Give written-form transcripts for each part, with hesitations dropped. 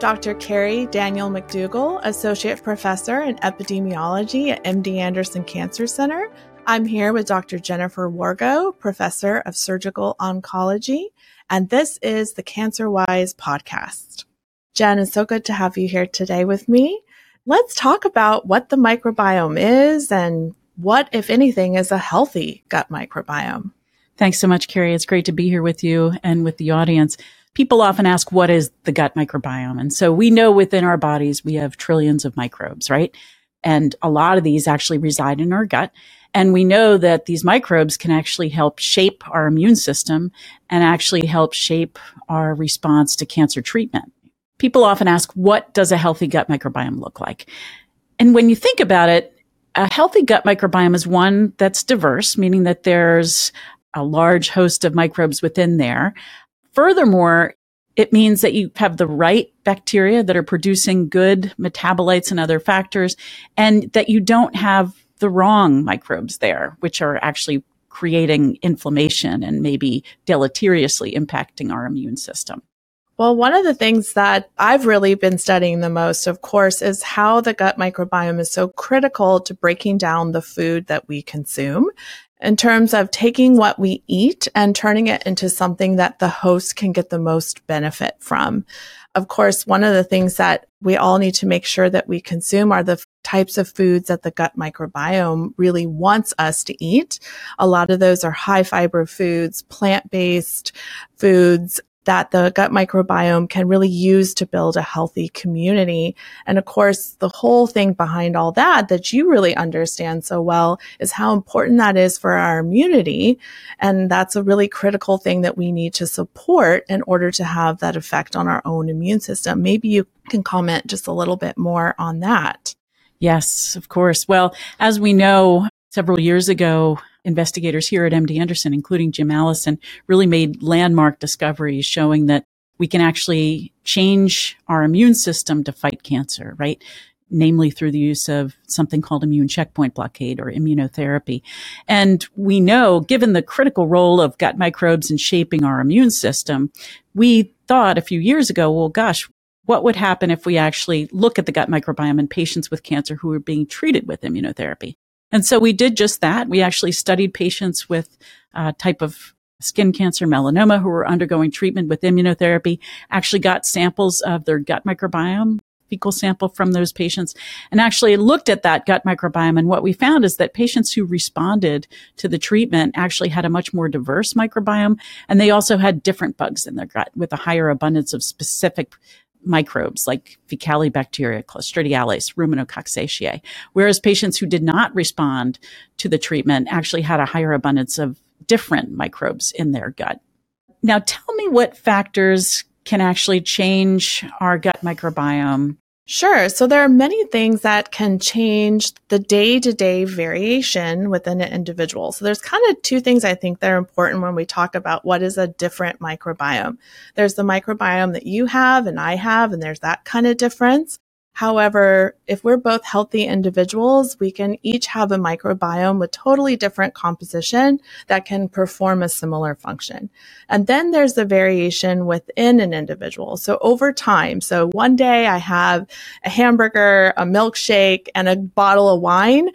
Dr. Carrie Daniel McDougall, Associate Professor in Epidemiology at MD Anderson Cancer Center. I'm here with Dr. Jennifer Wargo, Professor of Surgical Oncology, and this is the CancerWise podcast. Jen, it's so good to have you here today with me. Let's talk about what the microbiome is and what, if anything, is a healthy gut microbiome. Thanks so much, Carrie. It's great to be here with you and with the audience. People often ask, what is the gut microbiome? And so we know within our bodies, we have trillions of microbes, right? And a lot of these actually reside in our gut. And we know that these microbes can actually help shape our immune system and actually help shape our response to cancer treatment. People often ask, what does a healthy gut microbiome look like? And when you think about it, a healthy gut microbiome is one that's diverse, meaning that there's a large host of microbes within there. Furthermore, it means that you have the right bacteria that are producing good metabolites and other factors, and that you don't have the wrong microbes there, which are actually creating inflammation and maybe deleteriously impacting our immune system. Well, one of the things that I've really been studying the most, of course, is how the gut microbiome is so critical to breaking down the food that we consume, in terms of taking what we eat and turning it into something that the host can get the most benefit from. Of course, one of the things that we all need to make sure that we consume are the types of foods that the gut microbiome really wants us to eat. A lot of those are high fiber foods, plant-based foods that the gut microbiome can really use to build a healthy community. And of course, the whole thing behind all that you really understand so well is how important that is for our immunity. And that's a really critical thing that we need to support in order to have that effect on our own immune system. Maybe you can comment just a little bit more on that. Yes, of course. Well, as we know, several years ago, investigators here at MD Anderson, including Jim Allison, really made landmark discoveries showing that we can actually change our immune system to fight cancer, right? Namely through the use of something called immune checkpoint blockade or immunotherapy. And we know, given the critical role of gut microbes in shaping our immune system, we thought a few years ago, well, gosh, what would happen if we actually look at the gut microbiome in patients with cancer who are being treated with immunotherapy? And so we did just that. We actually studied patients with a type of skin cancer, melanoma, who were undergoing treatment with immunotherapy, actually got samples of their gut microbiome, fecal sample from those patients, and actually looked at that gut microbiome. And what we found is that patients who responded to the treatment actually had a much more diverse microbiome, and they also had different bugs in their gut with a higher abundance of specific microbes like Faecalibacteria, Clostridiales, Ruminococcacea, whereas patients who did not respond to the treatment actually had a higher abundance of different microbes in their gut. Now, tell me what factors can actually change our gut microbiome. Sure. So there are many things that can change the day-to-day variation within an individual. So there's kind of two things I think that are important when we talk about what is a different microbiome. There's the microbiome that you have and I have, and there's that kind of difference. However, if we're both healthy individuals, we can each have a microbiome with totally different composition that can perform a similar function. And then there's the variation within an individual. So over time, so one day I have a hamburger, a milkshake, and a bottle of wine.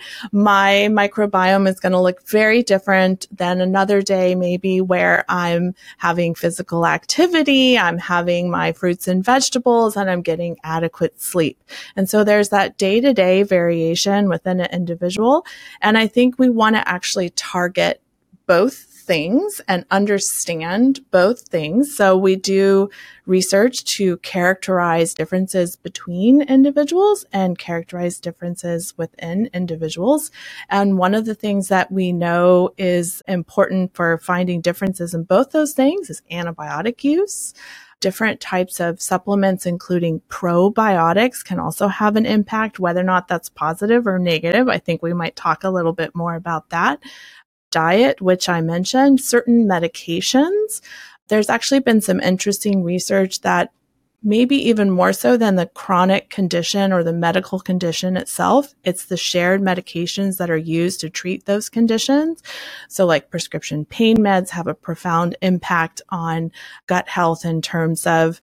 My microbiome is going to look very different than another day, maybe where I'm having physical activity, I'm having my fruits and vegetables, and I'm getting adequate sleep. And so there's that day-to-day variation within an individual. And I think we want to actually target both things and understand both things. So we do research to characterize differences between individuals and characterize differences within individuals. And one of the things that we know is important for finding differences in both those things is antibiotic use. Different types of supplements, including probiotics, can also have an impact, whether or not that's positive or negative. I think we might talk a little bit more about that. Diet, which I mentioned, certain medications. There's actually been some interesting research that maybe even more so than the chronic condition or the medical condition itself, it's the shared medications that are used to treat those conditions. So like prescription pain meds have a profound impact on gut health in terms of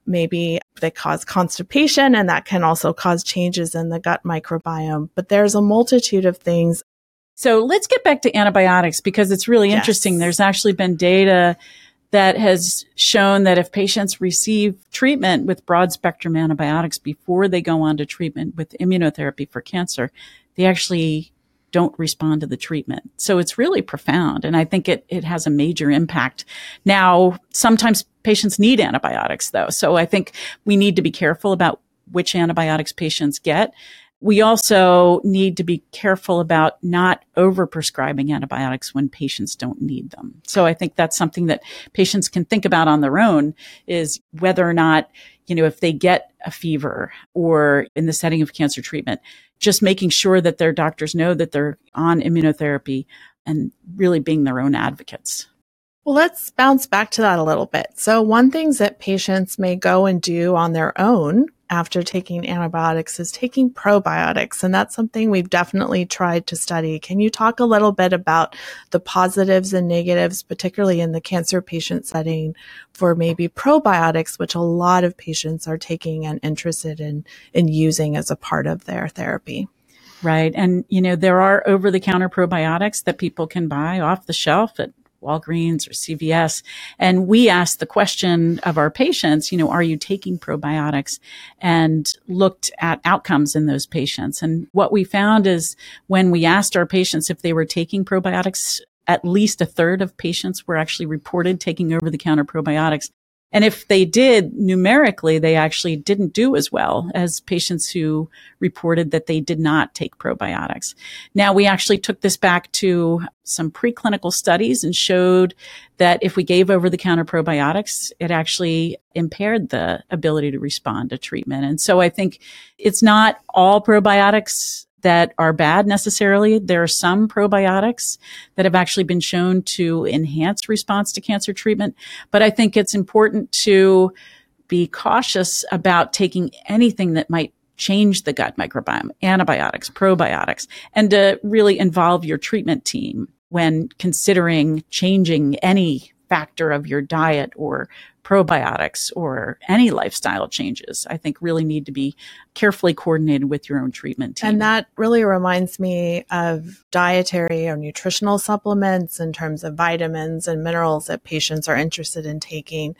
Maybe they cause constipation, and that can also cause changes in the gut microbiome. But there's a multitude of things. So let's get back to antibiotics because it's really interesting. There's actually been data that has shown that if patients receive treatment with broad spectrum antibiotics before they go on to treatment with immunotherapy for cancer, they actually don't respond to the treatment. So it's really profound. And I think it has a major impact. Now, sometimes patients need antibiotics though. So I think we need to be careful about which antibiotics patients get. We also need to be careful about not overprescribing antibiotics when patients don't need them. So I think that's something that patients can think about on their own, is whether or not, if they get a fever or in the setting of cancer treatment, just making sure that their doctors know that they're on immunotherapy and really being their own advocates. Well, let's bounce back to that a little bit. So one thing that patients may go and do on their own after taking antibiotics is taking probiotics. And that's something we've definitely tried to study. Can you talk a little bit about the positives and negatives, particularly in the cancer patient setting, for maybe probiotics, which a lot of patients are taking and interested in using as a part of their therapy? Right. And, there are over-the-counter probiotics that people can buy off the shelf at Walgreens or CVS. And we asked the question of our patients, are you taking probiotics, and looked at outcomes in those patients. And what we found is when we asked our patients if they were taking probiotics, at least a third of patients were actually reported taking over-the-counter probiotics. And if they did, numerically, they actually didn't do as well as patients who reported that they did not take probiotics. Now, we actually took this back to some preclinical studies and showed that if we gave over-the-counter probiotics, it actually impaired the ability to respond to treatment. And so I think it's not all probiotics that are bad necessarily. There are some probiotics that have actually been shown to enhance response to cancer treatment. But I think it's important to be cautious about taking anything that might change the gut microbiome, antibiotics, probiotics, and to really involve your treatment team when considering changing any factor of your diet or probiotics or any lifestyle changes. I think really need to be carefully coordinated with your own treatment team. And that really reminds me of dietary or nutritional supplements in terms of vitamins and minerals that patients are interested in taking.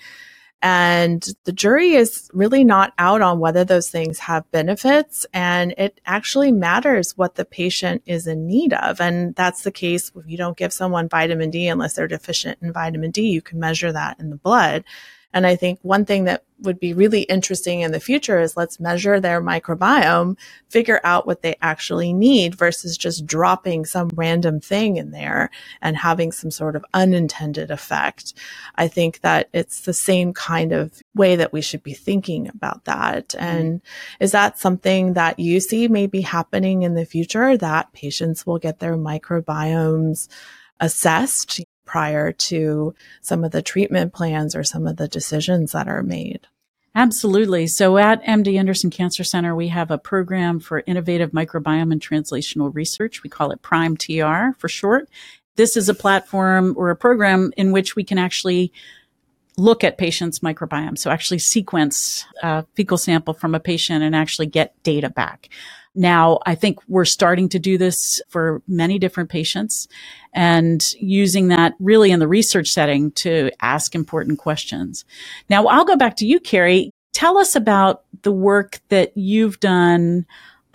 And the jury is really not out on whether those things have benefits. And it actually matters what the patient is in need of. And that's the case if you don't give someone vitamin D unless they're deficient in vitamin D. You can measure that in the blood. And I think one thing that would be really interesting in the future is let's measure their microbiome, figure out what they actually need versus just dropping some random thing in there and having some sort of unintended effect. I think that it's the same kind of way that we should be thinking about that. And is that something that you see maybe happening in the future, that patients will get their microbiomes assessed prior to some of the treatment plans or some of the decisions that are made? Absolutely. So at MD Anderson Cancer Center, we have a program for innovative microbiome and translational research. We call it PRIME TR for short. This is a platform or a program in which we can actually look at patients' microbiome. So actually sequence a fecal sample from a patient and actually get data back. Now, I think we're starting to do this for many different patients and using that really in the research setting to ask important questions. Now, I'll go back to you, Carrie. Tell us about the work that you've done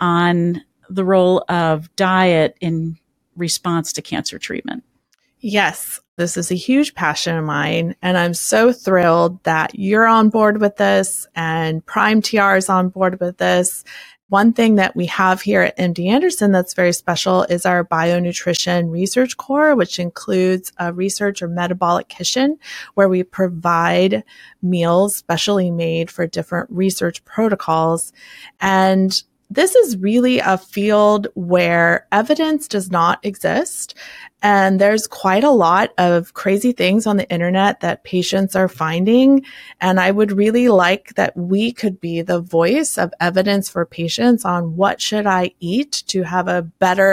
on the role of diet in response to cancer treatment. Yes, this is a huge passion of mine, and I'm so thrilled that you're on board with this and Prime TR is on board with this. One thing that we have here at MD Anderson that's very special is our bionutrition research core, which includes a research or metabolic kitchen where we provide meals specially made for different research protocols. And this is really a field where evidence does not exist. And there's quite a lot of crazy things on the internet that patients are finding. And I would really like that we could be the voice of evidence for patients on what should I eat to have a better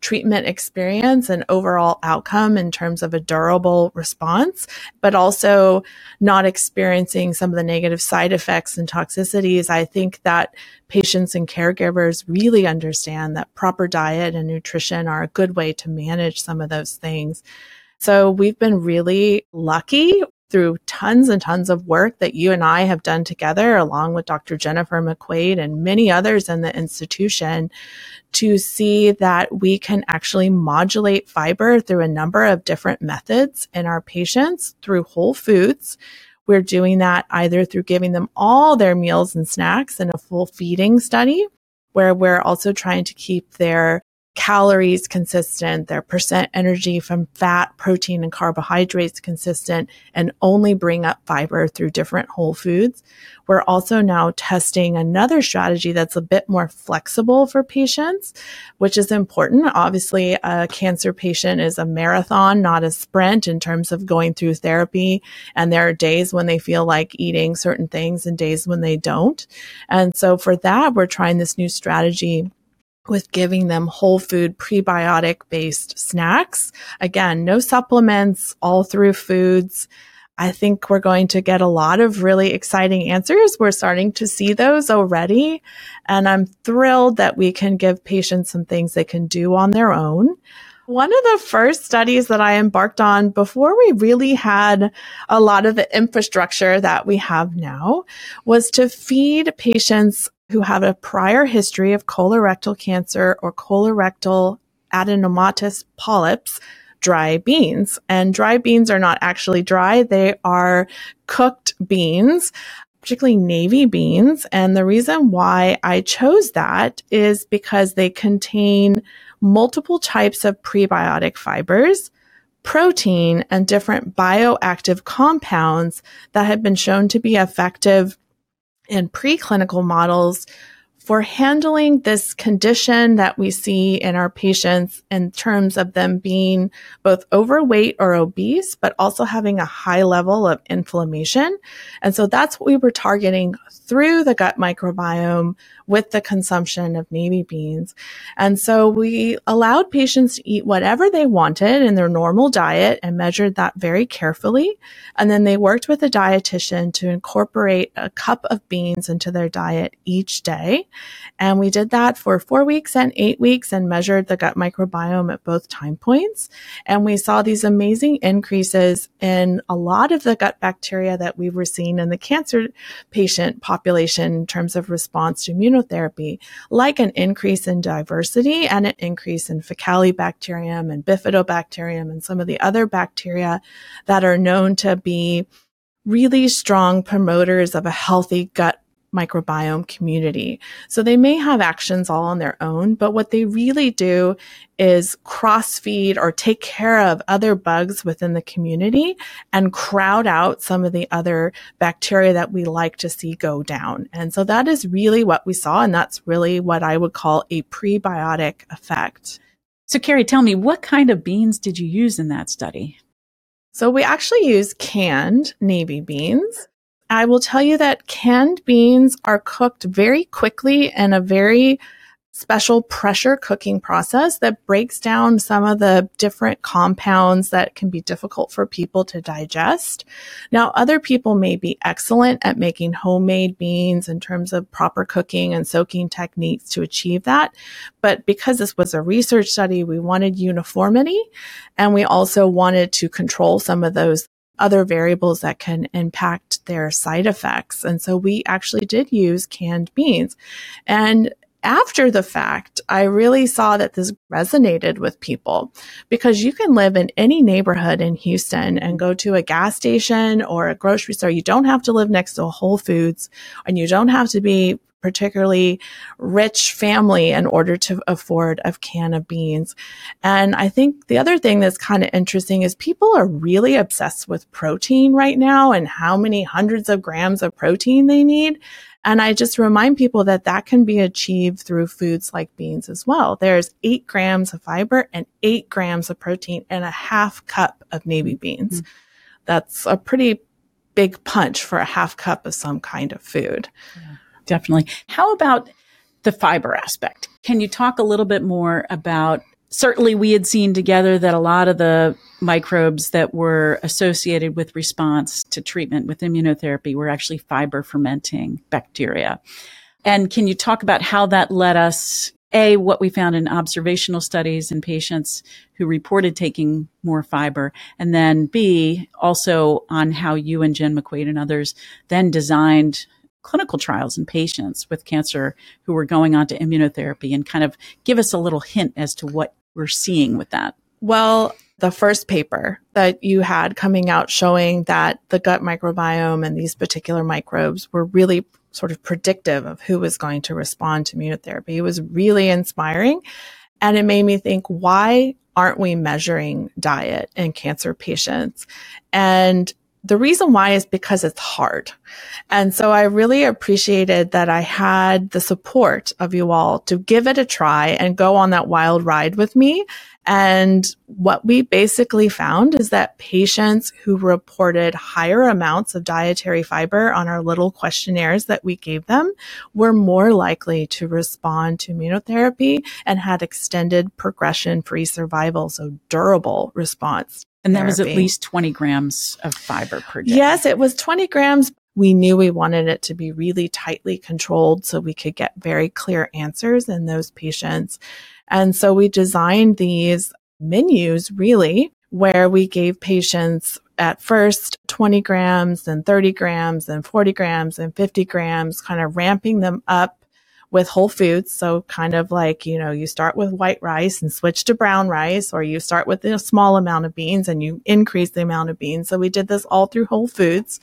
treatment experience and overall outcome in terms of a durable response, but also not experiencing some of the negative side effects and toxicities. I think that patients and caregivers really understand that proper diet and nutrition are a good way to manage some of those things. So we've been really lucky through tons and tons of work that you and I have done together, along with Dr. Jennifer McQuaid and many others in the institution, to see that we can actually modulate fiber through a number of different methods in our patients through whole foods. We're doing that either through giving them all their meals and snacks in a full feeding study, where we're also trying to keep their calories consistent, their percent energy from fat, protein, and carbohydrates consistent, and only bring up fiber through different whole foods. We're also now testing another strategy that's a bit more flexible for patients, which is important. Obviously, a cancer patient is a marathon, not a sprint in terms of going through therapy. And there are days when they feel like eating certain things and days when they don't. And so for that, we're trying this new strategy with giving them whole food prebiotic based snacks. Again, no supplements, all through foods. I think we're going to get a lot of really exciting answers. We're starting to see those already. And I'm thrilled that we can give patients some things they can do on their own. One of the first studies that I embarked on before we really had a lot of the infrastructure that we have now was to feed patients who have a prior history of colorectal cancer or colorectal adenomatous polyps, dry beans. And dry beans are not actually dry. They are cooked beans, particularly navy beans. And the reason why I chose that is because they contain multiple types of prebiotic fibers, protein, and different bioactive compounds that have been shown to be effective in preclinical models for handling this condition that we see in our patients in terms of them being both overweight or obese, but also having a high level of inflammation. And so that's what we were targeting through the gut microbiome with the consumption of navy beans. And so we allowed patients to eat whatever they wanted in their normal diet and measured that very carefully. And then they worked with a dietitian to incorporate a cup of beans into their diet each day. And we did that for 4 weeks and 8 weeks and measured the gut microbiome at both time points. And we saw these amazing increases in a lot of the gut bacteria that we were seeing in the cancer patient population in terms of response to immunotherapy, like an increase in diversity and an increase in Faecalibacterium and Bifidobacterium and some of the other bacteria that are known to be really strong promoters of a healthy gut microbiome community. So they may have actions all on their own, but what they really do is cross-feed or take care of other bugs within the community and crowd out some of the other bacteria that we like to see go down. And so that is really what we saw, and that's really what I would call a prebiotic effect. So Carrie, tell me, what kind of beans did you use in that study? So we actually use canned navy beans. I will tell you that canned beans are cooked very quickly in a very special pressure cooking process that breaks down some of the different compounds that can be difficult for people to digest. Now, other people may be excellent at making homemade beans in terms of proper cooking and soaking techniques to achieve that. But because this was a research study, we wanted uniformity, and we also wanted to control some of those other variables that can impact their side effects. And so we actually did use canned beans. And after the fact, I really saw that this resonated with people, because you can live in any neighborhood in Houston and go to a gas station or a grocery store. You don't have to live next to a Whole Foods, and you don't have to be particularly rich family in order to afford a can of beans. And I think the other thing that's kind of interesting is people are really obsessed with protein right now and how many hundreds of grams of protein they need. And I just remind people that that can be achieved through foods like beans as well. There's 8 grams of fiber and 8 grams of protein in a half cup of navy beans. That's a pretty big punch for a half cup of some kind of food. Yeah. Definitely. How about the fiber aspect? Can you talk a little bit more about certainly we had seen together that a lot of the microbes that were associated with response to treatment with immunotherapy were actually fiber fermenting bacteria. And can you talk about how that led us, A, what we found in observational studies in patients who reported taking more fiber, and then B, also on how you and Jen McQuaid and others then designed clinical trials in patients with cancer who were going on to immunotherapy, and kind of give us a little hint as to what we're seeing with that. Well, the first paper that you had coming out showing that the gut microbiome and these particular microbes were really sort of predictive of who was going to respond to immunotherapy. It was really inspiring. And it made me think, why aren't we measuring diet in cancer patients? And the reason why is because it's hard. And so I really appreciated that I had the support of you all to give it a try and go on that wild ride with me. And what we basically found is that patients who reported higher amounts of dietary fiber on our little questionnaires that we gave them were more likely to respond to immunotherapy and had extended progression-free survival, so durable response. And that was at least 20 grams of fiber per day. Yes, it was 20 grams. We knew we wanted it to be really tightly controlled so we could get very clear answers in those patients. And so we designed these menus really where we gave patients at first 20 grams and 30 grams and 40 grams and 50 grams, kind of ramping them up with whole foods. So kind of like, you start with white rice and switch to brown rice, or you start with a small amount of beans and you increase the amount of beans. So we did this all through whole foods.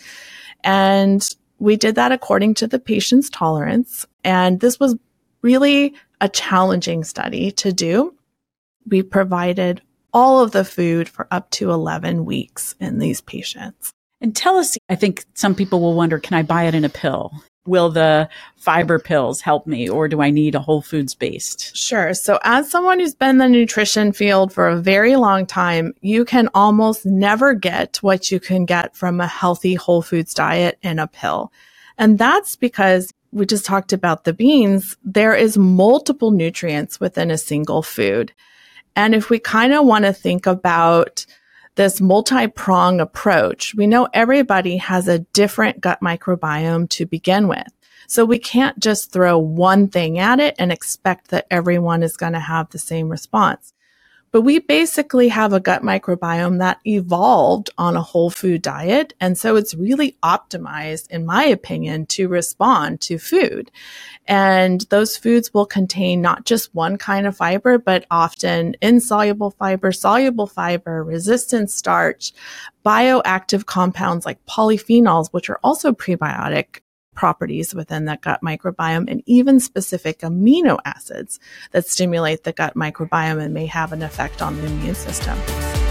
And we did that according to the patient's tolerance. And this was really a challenging study to do. We provided all of the food for up to 11 weeks in these patients. And tell us, I think some people will wonder, can I buy it in a pill? Will the fiber pills help me, or do I need a whole foods based? Sure. So as someone who's been in the nutrition field for a very long time, you can almost never get what you can get from a healthy whole foods diet in a pill. And that's because we just talked about the beans. There is multiple nutrients within a single food. And if we kind of want to think about this multi-prong approach, we know everybody has a different gut microbiome to begin with. So we can't just throw one thing at it and expect that everyone is going to have the same response. But we basically have a gut microbiome that evolved on a whole food diet. And so it's really optimized, in my opinion, to respond to food. And those foods will contain not just one kind of fiber, but often insoluble fiber, soluble fiber, resistant starch, bioactive compounds like polyphenols, which are also prebiotic properties within the gut microbiome, and even specific amino acids that stimulate the gut microbiome and may have an effect on the immune system.